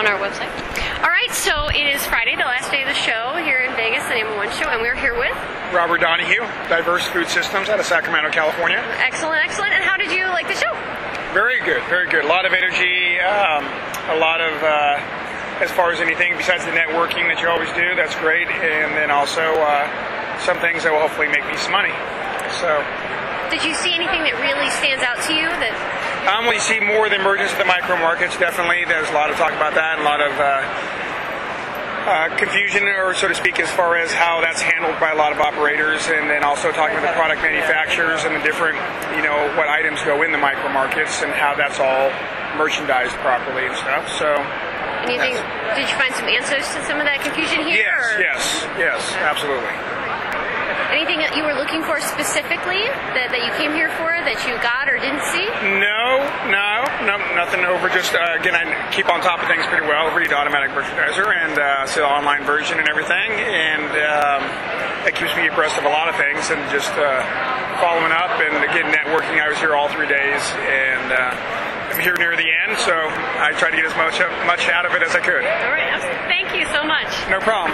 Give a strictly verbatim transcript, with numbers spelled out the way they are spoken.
on our website. All right, so it is Friday, the last day of the show here in Vegas, the NAMA One Show, and we're here with Robert Donahue, Diverse Food Systems out of Sacramento, California. Excellent, excellent. And how did you like the show? Very good, very good. A lot of energy, um, a lot of, uh, as far as anything besides the networking that you always do, that's great. And then also uh, some things that will hopefully make me some money. So, did you see anything that really stands out to you? That um, we see more of the emergence of the micro markets, definitely. There's a lot of talk about that, and a lot of uh, uh, confusion, or so to speak, as far as how that's handled by a lot of operators, and then also talking with the product manufacturers and the different, you know, what items go in the micro markets and how that's all merchandised properly and stuff. So, anything? Did you find some answers to some of that confusion here? Yes, or? yes, yes, absolutely. Anything that you were looking for specifically that, that you came here for that you got or didn't see? No, no, no, nothing over. Just, uh, again, I keep on top of things pretty well, read Automatic Merchandiser, and uh, see the online version and everything, and um, it keeps me abreast of a lot of things, and just uh, following up, and again, networking. I was here all three days, and uh, I'm here near the end, so I tried to get as much, much out of it as I could. All right, thank you so much. No problem.